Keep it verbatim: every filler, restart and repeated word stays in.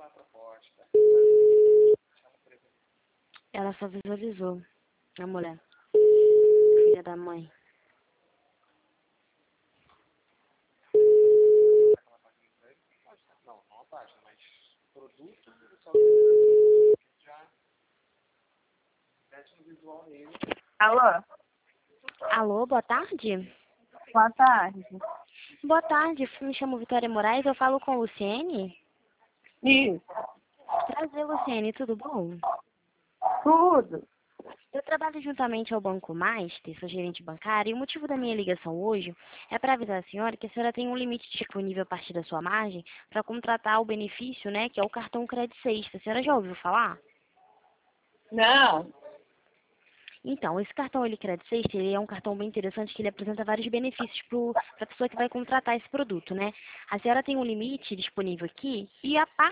Ela só visualizou a mulher. Filha da mãe. Alô? Alô, boa tarde? Boa tarde. Boa tarde, me chamo Vitória Moraes, eu falo com a Luciene. Isso. Prazer, Luciene, tudo bom? Tudo. Eu trabalho juntamente ao Banco Master, sou gerente bancário, e o motivo da minha ligação hoje é para avisar a senhora que a senhora tem um limite disponível a partir da sua margem para contratar o benefício, né, que é o cartão Crédito Sexta. A senhora já ouviu falar? Não. Então, esse cartão ele Crédito Sexta, ele é um cartão bem interessante que ele apresenta vários benefícios para a pessoa que vai contratar esse produto, né? A senhora tem um limite disponível aqui e a